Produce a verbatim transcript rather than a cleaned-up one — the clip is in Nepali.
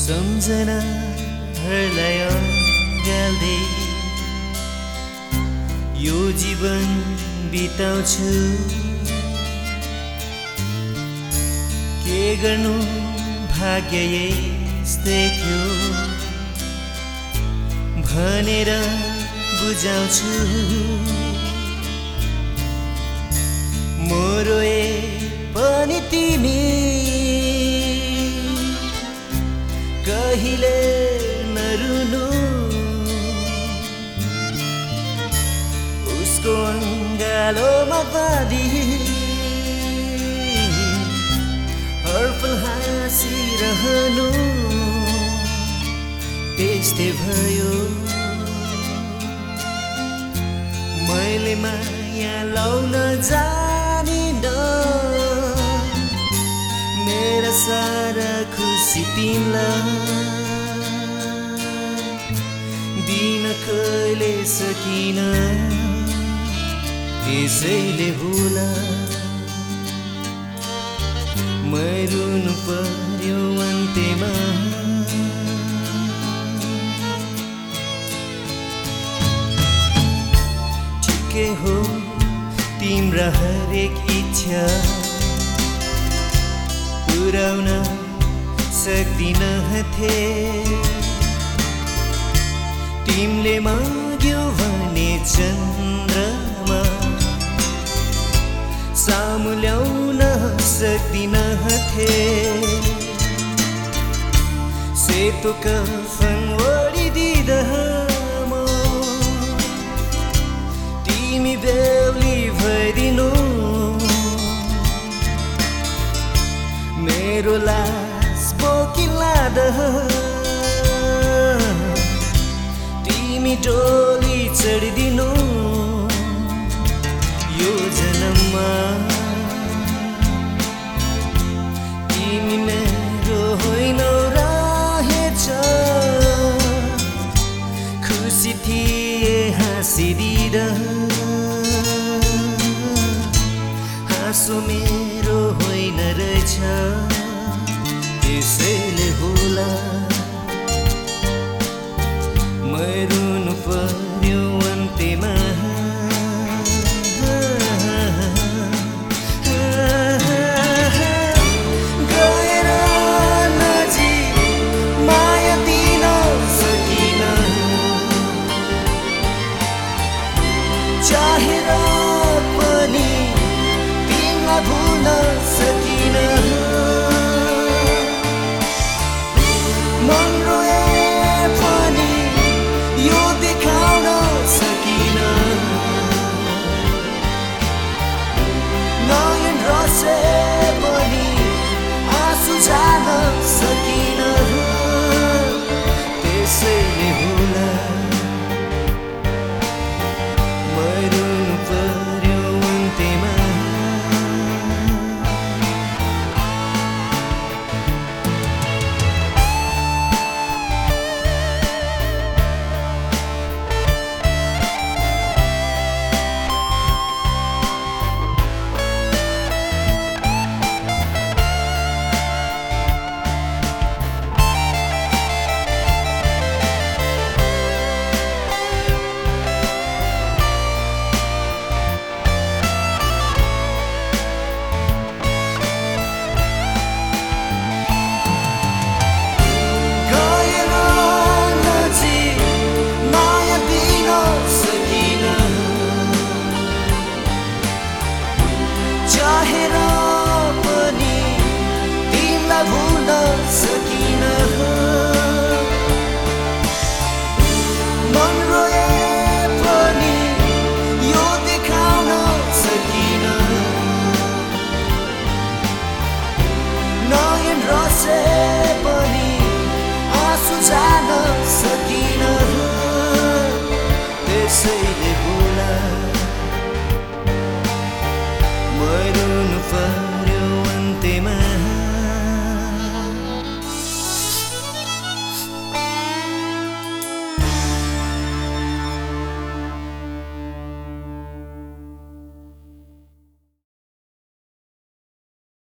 सम्झनाहरूलाई अँगाल्दै यो जीवन बिताउँछु। के गर्नु भाग्य यस्तै थियो भनेर बुझाउँछु। मोरोए पनि तिमी कहिले नरुनु। उसको अङ्गालोमा बाँधी हर पल हाँसिरहनु। त्यस्तै भयो मैले माया लाउन जानिन। मेरा सारा खुसी तिमीलाई दिन कहिले सकिन। त्यसैले होला मै रुनु पर्यो अन्त्यमा। ठिकै हो तिम्रा हरेक इच्छा पुर्याउन सक्दिन थे। तिमीले माग्यो भने चन्द्रमा सामु ल्याउन सक्दिन थे। सेतो कफन ओढिदिँदा म तिमी बेहुली भइदिनु। मेरो लास बोकी लाँदा तिमी डोली चढिदिनु। यो जन्ममा तिमी मेरो होइनौ रहेछ। खुसी थिए हाँसिदिँदा हाँसो मेरो होइन रहेछ। त्यसैले होला मै रुनु पर्यो अन्त्यमा। गएर नजिक माया दिन सकिन। चाहेर पनि तिमीलाई भुल्न सकिन। मन रोए पनि यो देखाउन सकिन। नयन रसे पनि आँसु झार्न सकिन। त्यसैले होला मै रुनु पर्यो अन्त्यमा। चाहेर पनि तिमीलाई भुल्न सकिन। मन रोए पनि यो देखाउन सकिन। नयन रसे पनि आँसु झार्न सकिन। त्यसैले